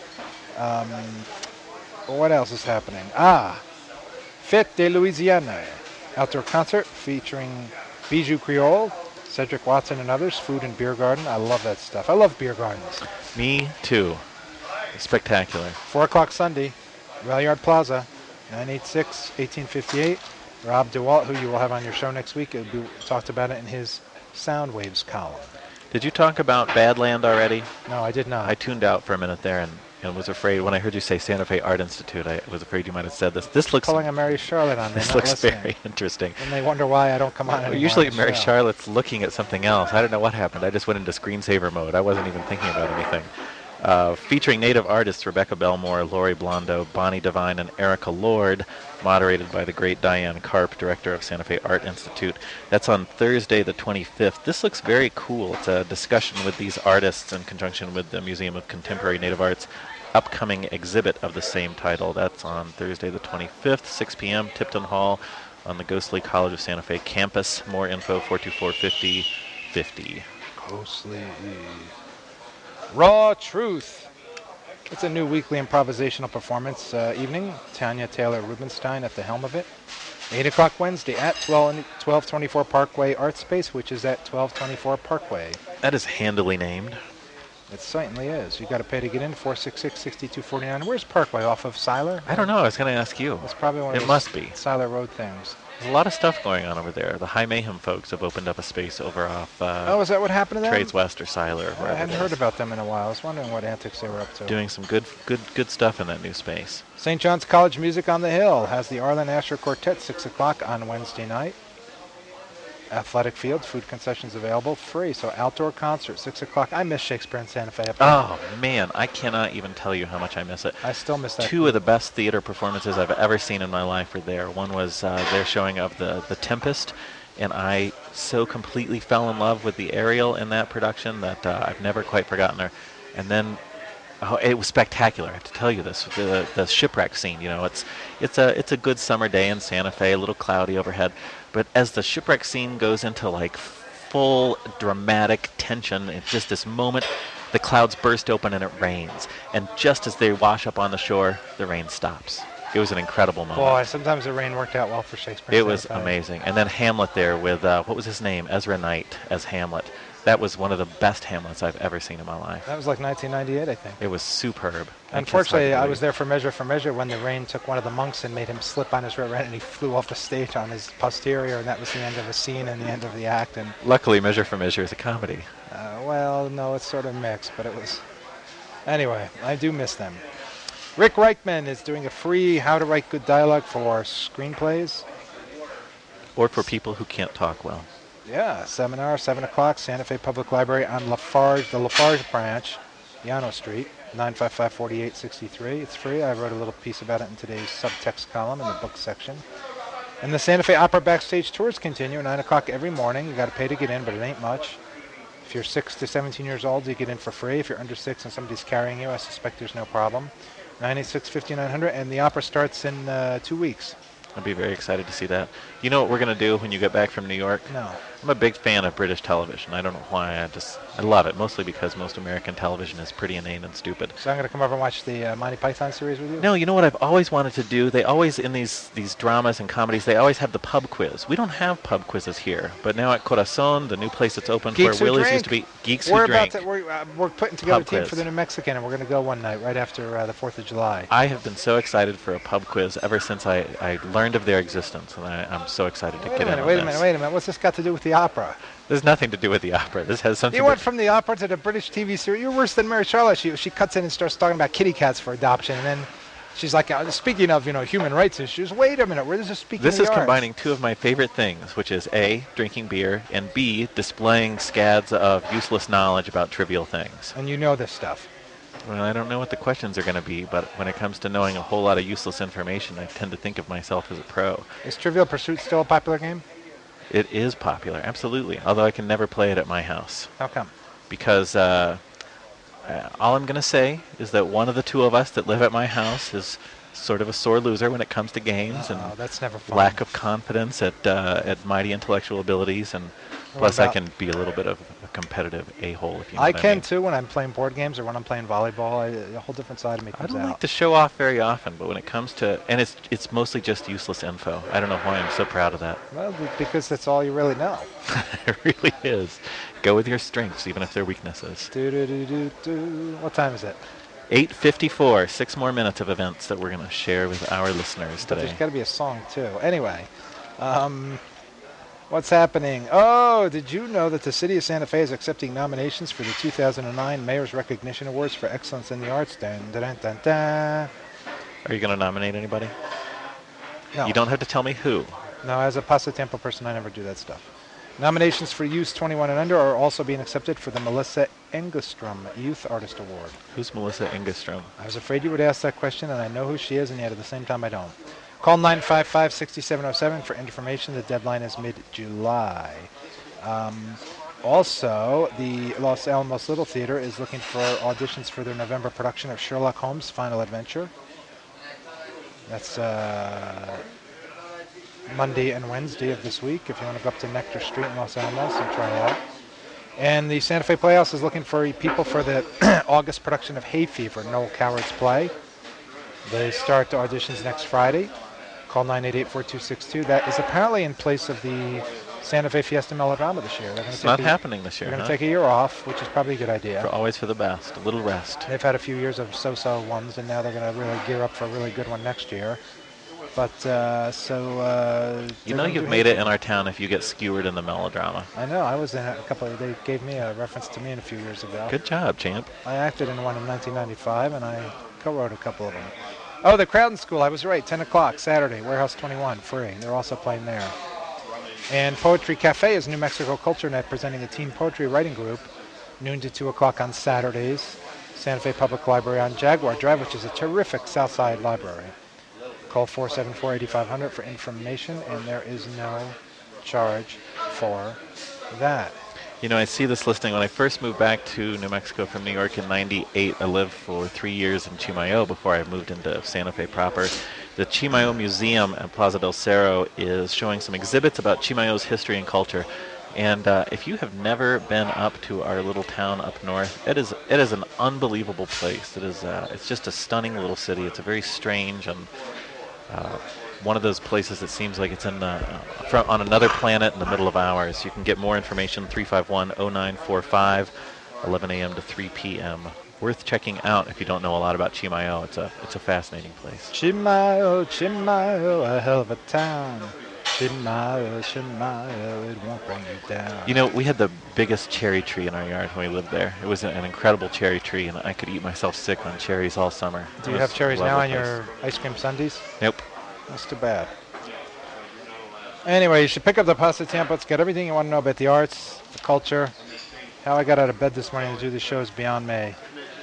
D: What else is happening? Fête de Louisiane, outdoor concert featuring Bijou Creole, Cedric Watson and others, food and beer garden. I love that stuff. I love beer gardens.
A: Me too. Spectacular.
D: 4 o'clock Sunday, Railyard Plaza, 986-1858. Rob DeWalt, who you will have on your show next week, talked about it in his Sound Waves column.
A: Did you talk about Badland already?
D: No, I did not.
A: I tuned out for a minute there and was afraid, when I heard you say Santa Fe Art Institute, I was afraid you might have said this. This looks
D: Calling a Mary Charlotte on
A: this
D: them.
A: looks very interesting.
D: And they wonder why I don't come on anymore.
A: Usually
D: on the
A: Mary
D: show.
A: Charlotte's looking at something else. I don't know what happened. I just went into screensaver mode. I wasn't even thinking about anything. Featuring native artists Rebecca Belmore, Lori Blondo, Bonnie Devine, and Erica Lord, moderated by the great Diane Karp, director of Santa Fe Art Institute. That's on Thursday the 25th. This looks very cool. It's a discussion with these artists in conjunction with the Museum of Contemporary Native Art's upcoming exhibit of the same title. That's on Thursday the 25th, 6 p.m., Tipton Hall on the Ghostly College of Santa Fe campus. More info, 424-5050.
D: Ghostly. Raw Truth. It's a new weekly improvisational performance evening. Tanya Taylor Rubenstein at the helm of it. 8 o'clock Wednesday at 1224 Parkway Art Space, which is at 1224 Parkway.
A: That is handily named.
D: It certainly is. You got to pay to get in, 466-6249. Where's Parkway? Off of Siler?
A: I don't know. I was going to ask you.
D: It's probably one of
A: It
D: those
A: must be.
D: Siler Road things.
A: There's a lot of stuff going on over there. The High Mayhem folks have opened up a space over off
D: Is that what happened to them?
A: Trades West or Siler. Or
D: I
A: wherever
D: hadn't
A: it
D: heard
A: is.
D: about them in a while. I was wondering what antics they were up to.
A: Doing some good stuff in that new space.
D: St. John's College Music on the Hill has the Arlen Asher Quartet, 6 o'clock on Wednesday night. Athletic fields, food concessions available, free. So outdoor concert, 6 o'clock. I miss Shakespeare in Santa Fe.
A: Oh, man, I cannot even tell you how much I miss it.
D: I still miss that.
A: Two of the best theater performances I've ever seen in my life were there. One was their showing of The Tempest, and I so completely fell in love with the Ariel in that production that I've never quite forgotten her. And then it was spectacular. I have to tell you this. The shipwreck scene. You know, it's a good summer day in Santa Fe, a little cloudy overhead. But as the shipwreck scene goes into like full dramatic tension, it's just this moment, the clouds burst open and it rains. And just as they wash up on the shore, the rain stops. It was an incredible moment.
D: Boy, sometimes the rain worked out well for Shakespeare.
A: It was amazing. And then Hamlet there with, what was his name? Ezra Knight as Hamlet. That was one of the best Hamlets I've ever seen in my life.
D: That was like 1998, I think.
A: It was superb.
D: Unfortunately, I was there for Measure when the rain took one of the monks and made him slip on his rear end, and he flew off the stage on his posterior, and that was the end of the scene and the end of the act. And
A: luckily, Measure for Measure is a comedy.
D: Well, no, it's sort of mixed, but it was... Anyway, I do miss them. Rick Reichman is doing a free How to Write Good Dialogue for screenplays.
A: Or for people who can't talk well.
D: Yeah, seminar, 7 o'clock, Santa Fe Public Library on Lafarge, the Lafarge branch, Llano Street, 955-4863. It's free. I wrote a little piece about it in today's subtext column in the book section. And the Santa Fe Opera backstage tours continue, 9 o'clock every morning. You got to pay to get in, but it ain't much. If you're 6 to 17 years old, you get in for free. If you're under 6 and somebody's carrying you, I suspect there's no problem. 986-5900, and the opera starts in 2 weeks.
A: I'd be very excited to see that. You know what we're going to do when you get back from New York?
D: No.
A: I'm a big fan of British television. I don't know why. I love it, mostly because most American television is pretty inane and stupid.
D: So I'm going to come over and watch the Monty Python series with you?
A: No, you know what I've always wanted to do? They always, in these dramas and comedies, they always have the pub quiz. We don't have pub quizzes here, but now at Corazon, the new place that's opened
D: Geeks
A: where
D: Who
A: Willie's
D: Drink.
A: used to be, Geeks Who Drink.
D: We're putting together a team
A: quiz.
D: for the New Mexican, and we're going to go one night right after the 4th of July.
A: I have been so excited for a pub quiz ever since I learned of their existence, and I'm so excited to get in on
D: Wait
A: this.
D: a minute. What's this got to do with the opera?
A: There's nothing to do with the opera. This has something
D: You
A: to
D: went from the opera to the British TV series. You're worse than Mary Charlotte. She cuts in and starts talking about kitty cats for adoption, and then She's like, speaking of, human rights issues, wait a minute, where does this speak
A: This
D: in
A: is
D: the arts?
A: combining two of my favorite things, which is A, drinking beer, and B, displaying scads of useless knowledge about trivial things.
D: And you know this stuff.
A: Well, I don't know what the questions are going to be, but when it comes to knowing a whole lot of useless information, I tend to think of myself as a pro.
D: Is Trivial Pursuit still a popular game?
A: It is popular, absolutely, although I can never play it at my house.
D: How come?
A: Because all I'm going to say is that one of the two of us that live at my house is sort of a sore loser when it comes to games, and
D: that's never fun.
A: lack of confidence at mighty intellectual abilities, and plus I can be a little bit of a competitive a-hole, if you know
D: I
A: what
D: can
A: I mean.
D: too when I'm playing board games or when I'm playing volleyball. A whole different side of me
A: I
D: comes
A: don't
D: out.
A: like to show off very often, but when it comes to, and it's mostly just useless info. I don't know why I'm so proud of that.
D: Well, because that's all you really know.
A: It really is. Go with your strengths, even if they're weaknesses.
D: What time is it?
A: 8:54. 6 more minutes of events that we're going to share with our listeners
D: But
A: today.
D: there's got to be a song too. Anyway, what's happening? Oh, did you know that the City of Santa Fe is accepting nominations for the 2009 Mayor's Recognition Awards for Excellence in the Arts? Dun, dun, dun, dun, dun.
A: Are you going to nominate anybody?
D: No.
A: You don't have to tell me who.
D: No, as a Pasatiempo person, I never do that stuff. Nominations for Youth 21 and Under are also being accepted for the Melissa Engstrom Youth Artist Award.
A: Who's Melissa Engstrom?
D: I was afraid you would ask that question, and I know who she is, and yet at the same time I don't. Call 955-6707 for information. The deadline is mid-July. Also, the Los Alamos Little Theater is looking for auditions for their November production of Sherlock Holmes' Final Adventure. That's Monday and Wednesday of this week, if you want to go up to Nectar Street in Los Alamos and try it out. And the Santa Fe Playhouse is looking for people for the August production of Hay Fever, Noel Coward's play. They start auditions next Friday. Call 988-4262. That is apparently in place of the Santa Fe Fiesta Melodrama this year.
A: It's not happening this year,
D: They're going to take a year off, which is probably a good idea.
A: Always for the best. A little rest.
D: They've had a few years of so-so ones, and now they're going to really gear up for a really good one next year. But,
A: you know you've made it in our town if you get skewered in the melodrama.
D: I know. I was in a couple of, they gave me a reference to me a few years ago.
A: Good job, champ.
D: I acted in one in 1995, and I co-wrote a couple of them. Oh, the Crowden School. I was right. 10 o'clock, Saturday. Warehouse 21, free. They're also playing there. And Poetry Cafe is New Mexico Culture Net presenting a teen poetry writing group, noon to 2 o'clock on Saturdays. Santa Fe Public Library on Jaguar Drive, which is a terrific Southside library. Call 474-8500 for information, and there is no charge for that.
A: You know, I see this listing. When I first moved back to New Mexico from New York in '98, I lived for 3 years in Chimayo before I moved into Santa Fe proper. The Chimayo Museum at Plaza del Cerro is showing some exhibits about Chimayo's history and culture. And if you have never been up to our little town up north, it is an unbelievable place. It's just a stunning little city. It's a very strange and one of those places that seems like it's on another planet in the middle of ours. You can get more information, 351-0945, 11 a.m. to 3 p.m. Worth checking out if you don't know a lot about Chimayo. It's a fascinating place.
D: Chimayo, Chimayo, a hell of a town. Chimayo, Chimayo, it won't bring you down.
A: You know, we had the biggest cherry tree in our yard when we lived there. It was an incredible cherry tree, and I could eat myself sick on cherries all summer.
D: Do you have cherries now on your ice cream sundaes?
A: Nope.
D: That's too bad. Anyway, you should pick up the Pasatiempo. It's got everything you want to know about the arts, the culture. How I got out of bed this morning to do this show is beyond me.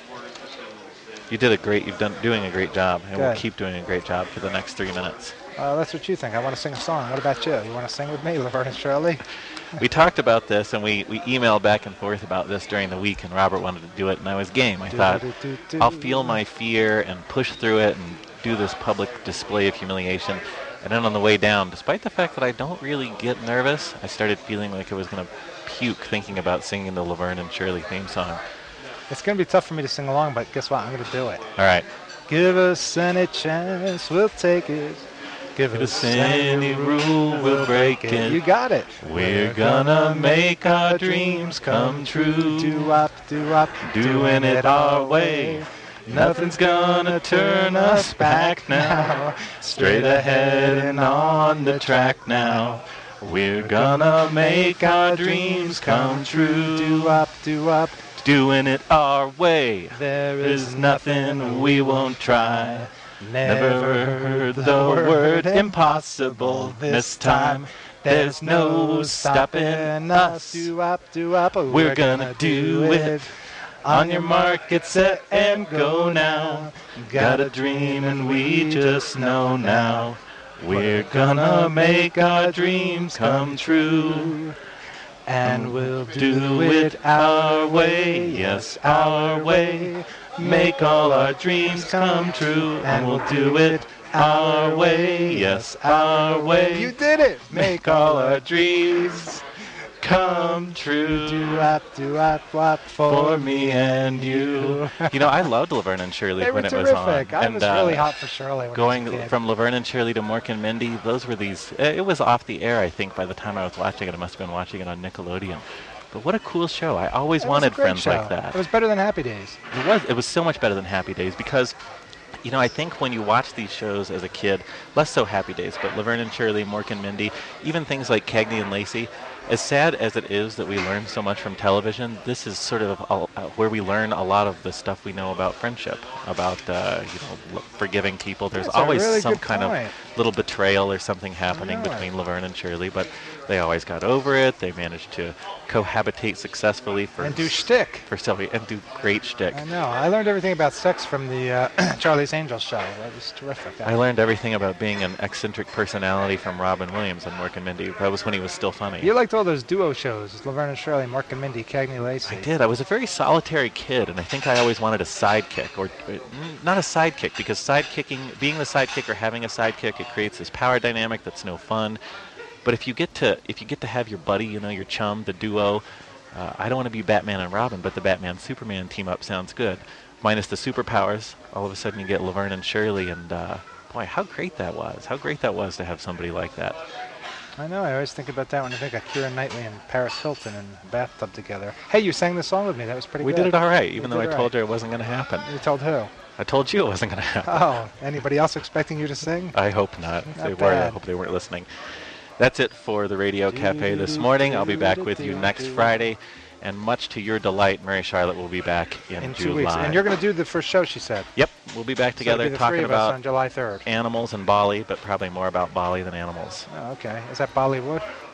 A: You've doing a great job, and we'll
D: Good.
A: keep doing a great job for the next 3 minutes.
D: That's what you think. I want to sing a song. What about you? You want to sing with me, Laverne and Shirley?
A: We talked about this, and we emailed back and forth about this during the week, and Robert wanted to do it, and I was game. I thought, I'll feel my fear and push through it and do this public display of humiliation. And then on the way down, despite the fact that I don't really get nervous, I started feeling like I was going to puke thinking about singing the Laverne and Shirley theme song.
D: It's going to be tough for me to sing along, but guess what? I'm going to do it.
A: All right.
D: Give us any chance, we'll take it. Give us any rule, we'll break it. You got it.
A: We're gonna make our dreams come true.
D: Do-wop, do-wop,
A: Doing it our way. Nothing's gonna turn us back now. Straight ahead and on the track now. We're gonna make our dreams come true.
D: Do-wop, do-wop.
A: Doing it our way.
D: There
A: There's nothing we won't try. Never heard the word impossible this time. There's no stopping us. We're gonna do it. On your mark, get set, and go now. Got a dream and we just know now. We're gonna make our dreams come true. And we'll do it our way, yes, our way. Make all our dreams come true. And we'll do it our way, yes, our way.
D: You did it.
A: Make all our dreams come true.
D: Do-wop
A: For me and you. You know, I loved Laverne and Shirley
D: They
A: when
D: were
A: it was on.
D: terrific. I was really hot for Shirley. When
A: Going
D: I was a kid.
A: from Laverne and Shirley to Mork and Mindy, those were these. It was off the air, I think, by the time I was watching it. I must have been watching it on Nickelodeon. But what a cool show. I always
D: It was a
A: wanted
D: great
A: friends
D: show.
A: like that.
D: It was better than Happy Days.
A: It was so much better than Happy Days because, you know, I think when you watch these shows as a kid, less so Happy Days, but Laverne and Shirley, Mork and Mindy, even things like Cagney and Lacey, as sad as it is that we learn so much from television, this is sort of where we learn a lot of the stuff we know about friendship, about forgiving people. There's
D: That's a
A: always
D: really
A: some
D: good
A: kind
D: point.
A: of little betrayal or something happening
D: know it.
A: between Laverne and Shirley, but they always got over it. They managed to cohabitate successfully for
D: And do shtick.
A: for several and do great shtick.
D: I know. I learned everything about sex from the Charlie's Angels show. That was terrific.
A: I learned everything about being an eccentric personality from Robin Williams on Mork and Mindy. That was when he was still funny.
D: You liked all those duo shows, Laverne and Shirley, Mork and Mindy, Cagney Lacey.
A: I did. I was a very solitary kid, and I think I always wanted a sidekick, or not a sidekick, because being the sidekick or having a sidekick, it creates this power dynamic that's no fun. But if you get to have your buddy, you know, your chum, the duo, I don't want to be Batman and Robin, but the Batman-Superman team up sounds good. Minus the superpowers, all of a sudden you get Laverne and Shirley, and boy, how great that was. How great that was to have somebody like that.
D: I know. I always think about that when I think of Keira Knightley and Paris Hilton in a bathtub together. Hey, you sang the song with me. That was pretty
A: We
D: good.
A: did it all right,
D: We
A: even though
D: did
A: I
D: it
A: told
D: right.
A: her it wasn't going to happen.
D: You told who?
A: I told you it wasn't going to happen.
D: Oh, anybody else expecting you to sing?
A: I hope not. If
D: Not
A: they were, I
D: bad.
A: hope they weren't listening. That's it for the Radio Cafe this morning. I'll be back with you next Friday. And much to your delight, Mary Charlotte will be back in
D: 2
A: July.
D: weeks. And you're going to do the first show, she said.
A: Yep, we'll be back
D: So
A: together
D: it'll be the
A: talking
D: three of us
A: about
D: on July 3rd.
A: animals and Bali, but probably more about Bali than animals.
D: Oh, okay. Is that Bollywood?